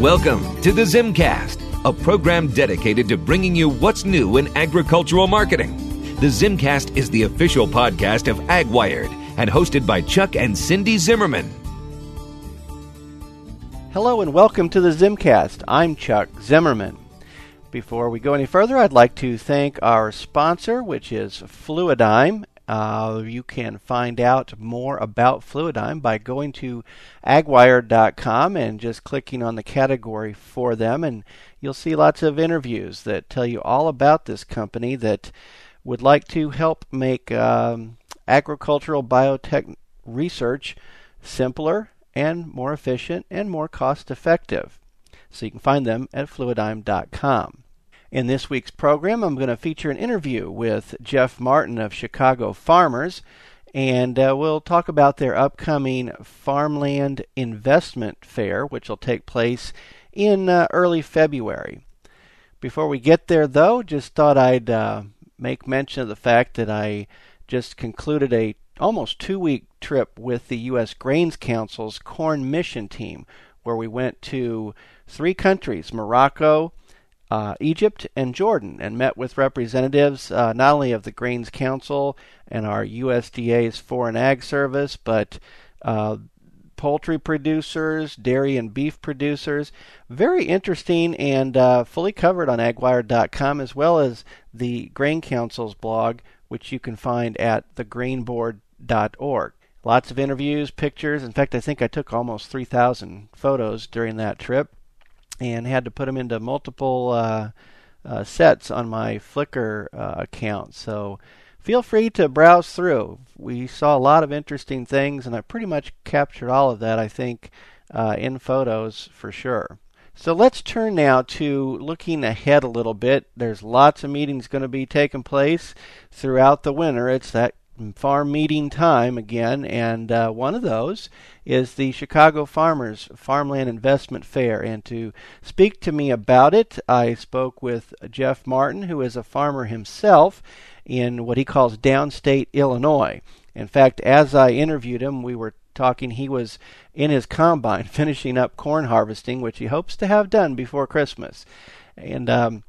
Welcome to the Zimcast, a program dedicated to bringing you what's new in agricultural marketing. The Zimcast is the official podcast of AgWired and hosted by Chuck and Cindy Zimmerman. Hello and welcome to the Zimcast. I'm Chuck Zimmerman. Before we go any further, I'd like to thank our sponsor, which is Fluidigm. You can find out more about Fluidigm by going to agwired.com and just clicking on the category for them, and you'll see lots of interviews that tell you all about this company that would like to help make agricultural biotech research simpler and more efficient and more cost-effective. So you can find them at fluidigm.com. In this week's program, I'm going to feature an interview with Jeff Martin of Chicago Farmers, and we'll talk about their upcoming Farmland Investment Fair, which will take place in early February. Before we get there, though, just thought I'd make mention of the fact that I just concluded a almost 2-week trip with the U.S. Grains Council's Corn Mission Team, where we went to 3 countries, Morocco, Egypt, and Jordan, and met with representatives not only of the Grains Council and our USDA's Foreign Ag Service, but poultry producers, dairy and beef producers. Very interesting and fully covered on agwired.com, as well as the Grain Council's blog, which you can find at thegrainboard.org. Lots of interviews, pictures. In fact, I think I took almost 3,000 photos during that trip and had to put them into multiple sets on my Flickr account. So feel free to browse through. We saw a lot of interesting things, and I pretty much captured all of that, I think, in photos for sure. So let's turn now to looking ahead a little bit. There's lots of meetings going to be taking place throughout the winter. It's that farm meeting time again, and one of those is the Chicago Farmers Farmland Investment Fair. And to speak to me about it, I spoke with Jeff Martin, who is a farmer himself in what he calls downstate Illinois. In fact, as I interviewed him, we were talking, he was in his combine finishing up corn harvesting, which he hopes to have done before Christmas. And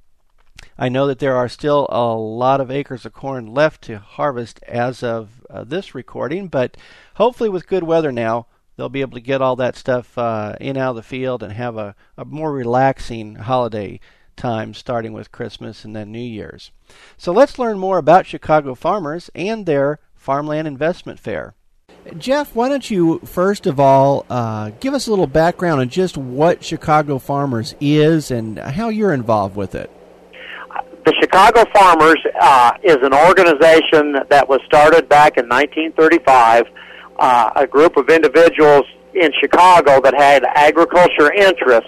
I know that there are still a lot of acres of corn left to harvest as of this recording, but hopefully with good weather now, they'll be able to get all that stuff in out of the field and have a more relaxing holiday time starting with Christmas and then New Year's. So let's learn more about Chicago Farmers and their Farmland Investment Fair. Jeff, why don't you first of all give us a little background on just what Chicago Farmers is and how you're involved with it. The Chicago Farmers is an organization that was started back in 1935, a group of individuals in Chicago that had agriculture interests,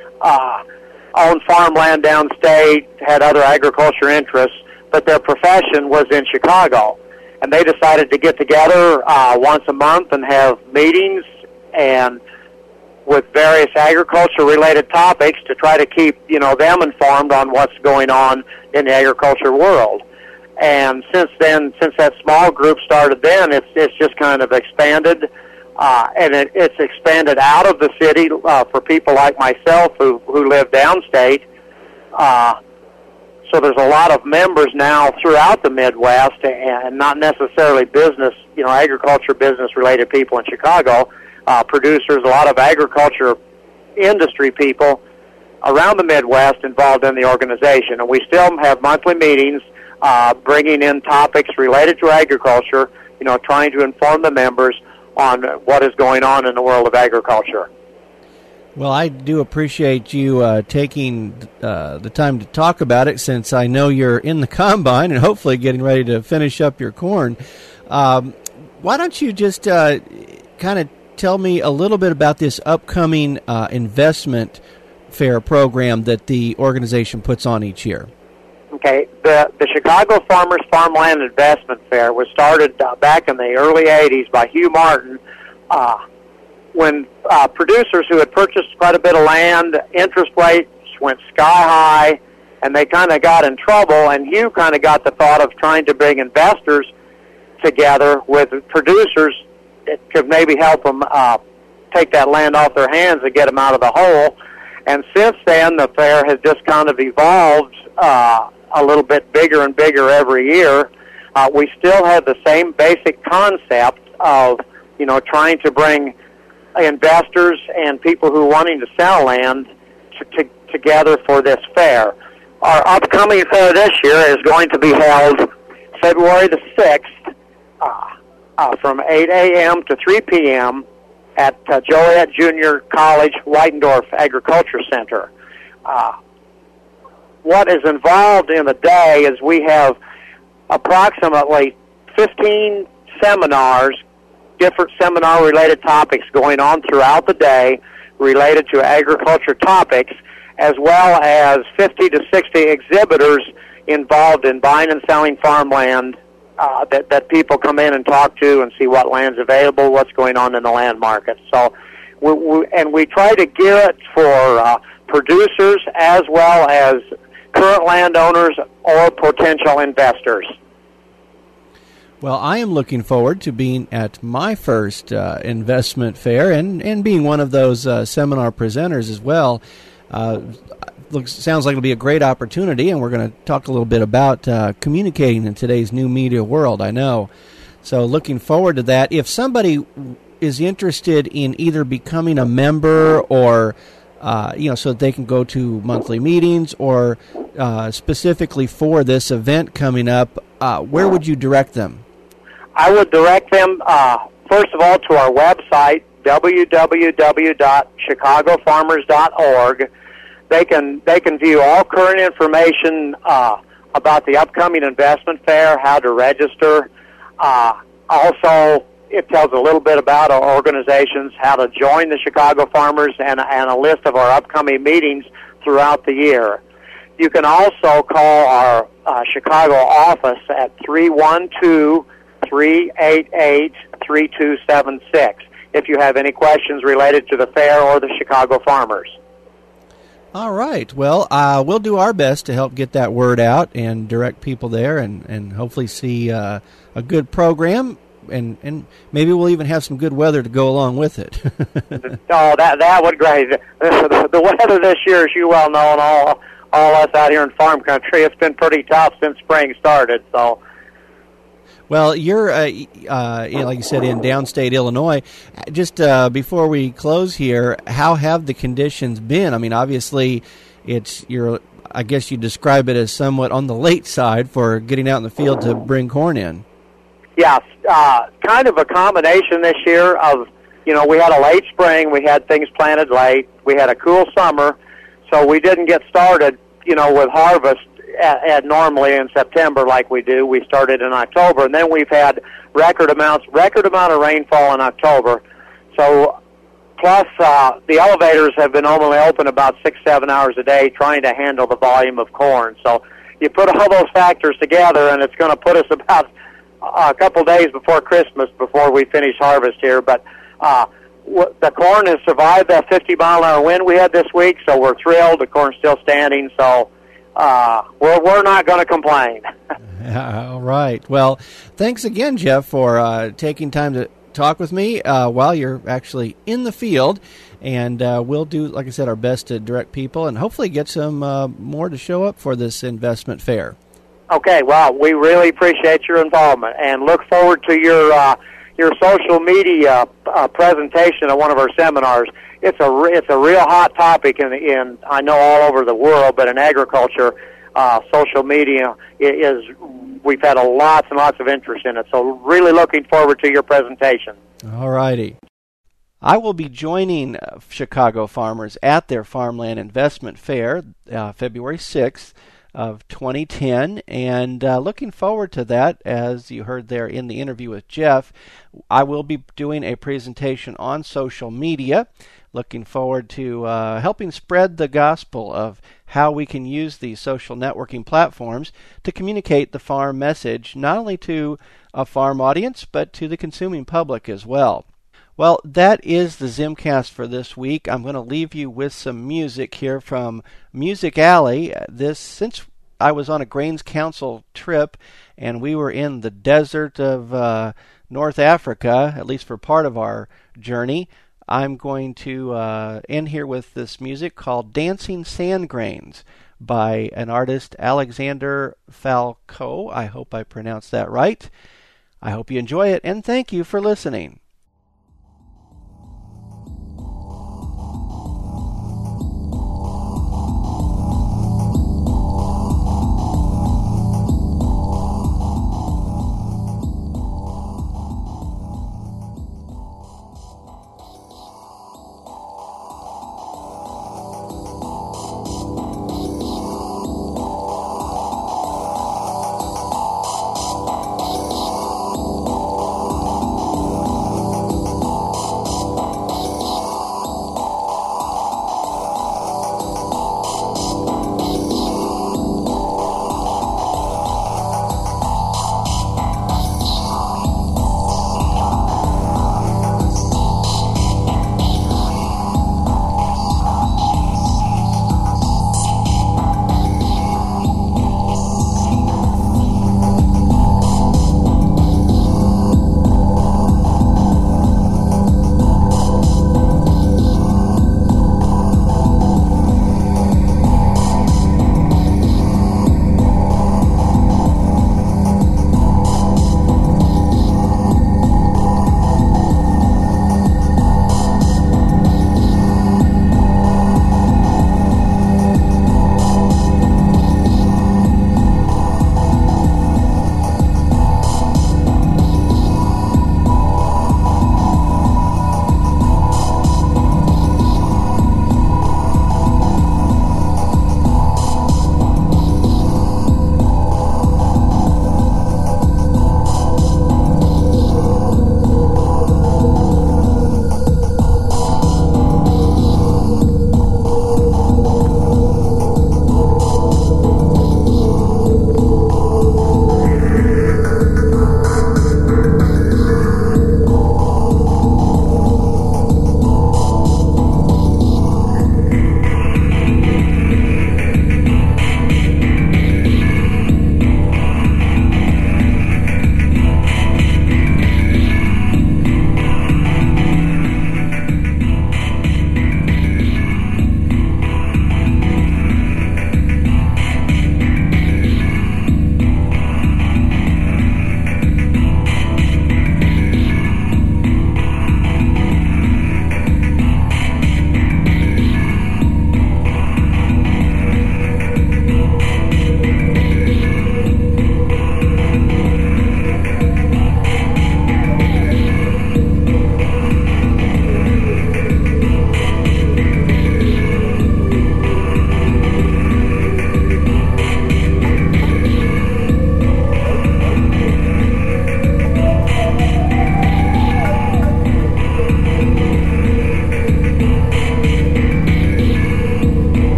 owned farmland downstate, had other agriculture interests, but their profession was in Chicago. And they decided to get together once a month and have meetings and with various agriculture-related topics to try to keep, them informed on what's going on in the agriculture world. And since then, since that small group started then, it's just kind of expanded, and it's expanded out of the city for people like myself who live downstate. So there's a lot of members now throughout the Midwest, and not necessarily business, agriculture business-related people in Chicago. Producers, a lot of agriculture industry people around the Midwest involved in the organization. And we still have monthly meetings bringing in topics related to agriculture, trying to inform the members on what is going on in the world of agriculture. Well, I do appreciate you taking the time to talk about it, since I know you're in the combine and hopefully getting ready to finish up your corn. Why don't you just kind of tell me a little bit about this upcoming investment fair program that the organization puts on each year? Okay, the Chicago Farmers Farmland Investment Fair was started back in the early 80s by Hugh Martin, when producers who had purchased quite a bit of land, interest rates went sky high, and they kind of got in trouble, and Hugh kind of got the thought of trying to bring investors together with producers that could maybe help them take that land off their hands and get them out of the hole. And since then, the fair has just kind of evolved a little bit bigger and bigger every year. We still have the same basic concept of, trying to bring investors and people who are wanting to sell land together for this fair. Our upcoming fair this year is going to be held February the 6th from 8 a.m. to 3 p.m. at Joliet Junior College Weidendorf Agriculture Center. What is involved in the day is we have approximately 15 seminars, different seminar-related topics going on throughout the day related to agriculture topics, as well as 50 to 60 exhibitors involved in buying and selling farmland that people come in and talk to and see what land's available, what's going on in the land market. So, we try to gear it for producers as well as current landowners or potential investors. Well, I am looking forward to being at my first investment fair and being one of those seminar presenters as well. Sounds like it'll be a great opportunity, and we're going to talk a little bit about communicating in today's new media world, I know. So looking forward to that. If somebody is interested in either becoming a member or, so that they can go to monthly meetings or specifically for this event coming up, where would you direct them? I would direct them, first of all, to our website, www.chicagofarmers.org. They can view all current information about the upcoming investment fair, how to register. Also, it tells a little bit about our organizations, how to join the Chicago Farmers, and a list of our upcoming meetings throughout the year. You can also call our Chicago office at 312-388-3276 if you have any questions related to the fair or the Chicago Farmers. All right. Well, we'll do our best to help get that word out and direct people there and hopefully see a good program, and maybe we'll even have some good weather to go along with it. Oh, that would be great. The weather this year, as you well know, and all us out here in farm country, it's been pretty tough since spring started, so... Well, you're, like you said, in downstate Illinois. Just before we close here, how have the conditions been? I mean, obviously, I guess you describe it as somewhat on the late side for getting out in the field to bring corn in. Yes, kind of a combination this year of, we had a late spring, we had things planted late, we had a cool summer, so we didn't get started, with harvest at normally in September like we do. We started in October, and then we've had record amount of rainfall in October. So, plus the elevators have been only open about 6-7 hours a day trying to handle the volume of corn. So you put all those factors together, and it's going to put us about a couple days before Christmas before we finish harvest here. But the corn has survived that 50-mile-an-hour wind we had this week, so we're thrilled. The corn's still standing, so we're not going to complain. All right. Well, thanks again, Jeff, for taking time to talk with me while you're actually in the field. And we'll do, like I said, our best to direct people and hopefully get some more to show up for this investment fair. Okay. Well, we really appreciate your involvement and look forward to your social media presentation at one of our seminars. It's a real hot topic in I know all over the world, but in agriculture, social media we've had lots and lots of interest in it. So really looking forward to your presentation. All righty. I will be joining Chicago Farmers at their Farmland Investment Fair, February 6th of 2010, and looking forward to that. As you heard there in the interview with Jeff, I will be doing a presentation on social media. Looking forward to helping spread the gospel of how we can use these social networking platforms to communicate the farm message, not only to a farm audience, but to the consuming public as well. Well, that is the Zimcast for this week. I'm going to leave you with some music here from Music Alley. Since I was on a Grains Council trip and we were in the desert of North Africa, at least for part of our journey, I'm going to end here with this music called Dancing Sand Grains by an artist, Alexander Falco. I hope I pronounced that right. I hope you enjoy it, and thank you for listening.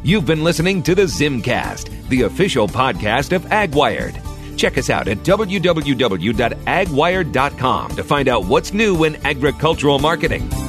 You've been listening to the Zimcast, the official podcast of AgWired. Check us out at www.agwired.com to find out what's new in agricultural marketing.